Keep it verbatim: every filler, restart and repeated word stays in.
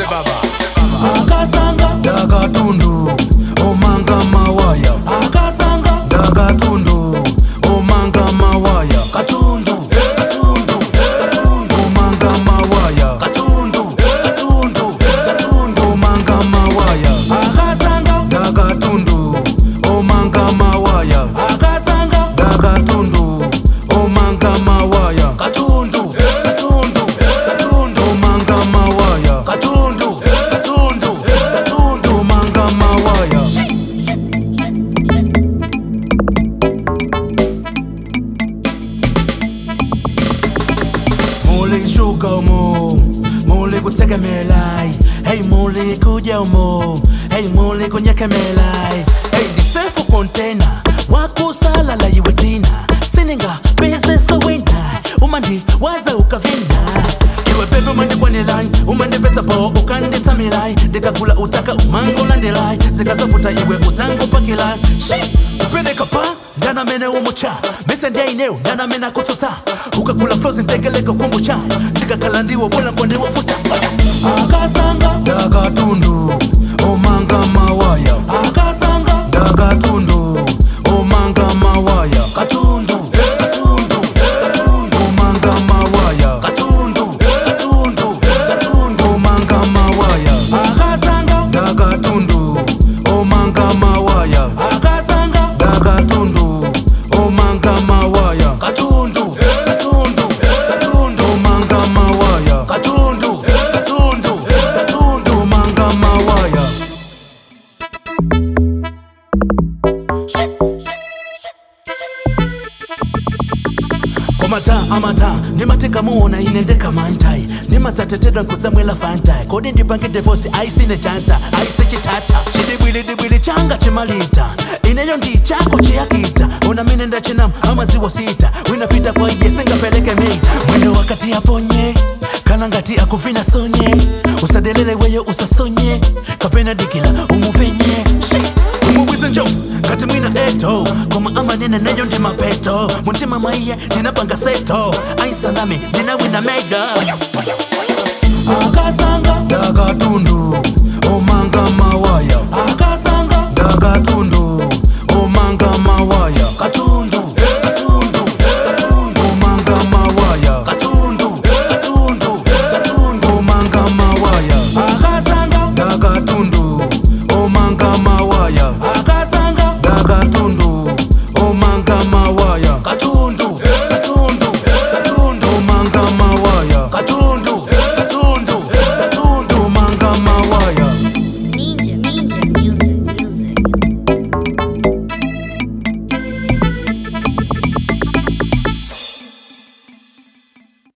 baba akasanga Dagatundu omanga mawaya akasanga Dagatundu omanga mawaya katundu katundu katundu omanga mawaya katundu katundu katundu omanga mawaya akasanga Dagatundu omanga mawaya akasanga Dagatundu omanga mawaya katundu katundu katundu omanga mawaya katundu katundu katundu omanga mawaya Muli shuka umo, muli kutegemelai. Hey muli kuja umo, hey muli kunyekemelai. Hey disefu container, wakusala la iwe tina. Sininga, bese so wina, umandi waza ukavina. Iwe bebe umandi kwenye line, umandi veta po ukandi tamilai. Dikakula utaka umango landelai, zikazafuta iwe uzango pakilai. Shit, upende kapa, ndana mene umucha. Mese ndia ineo, ndana mena kututa. Ukakula frozen tegeleko kumbucha. Zikakalandiwa bola kwende wafusa. Akasanga Dagatundu omanga mawaya akasanga Dagatundu omanga mawaya katundu katundu katundu omanga mawaya katundu katundu katundu omanga mawaya akasanga Dagatundu omanga mawaya akasanga Dagatundu omanga mawaya katundu katundu katundu omanga mawaya katundu katundu katundu omanga mawaya komata amata ndimatenga muona inendeka mantai ndimatsatetedwa nkutsamwela fantai kodi ndipange divosi aisine chanta aise chitata chidibwilidibwili changa chimalita ineyo ndi chako chiyakita ona mine ndachinam amaziwa sita winapita kwa iye singapeleke mita mwendo wakati aponye kana ngati akuvina sonye usadelele weyo usasonye kapena dikila umupenye umubwize njo ngati mwina eto koma amanene neyo ndi mapeto muntima maiye ndinapanga seto aisanami ndinawina mega akasanga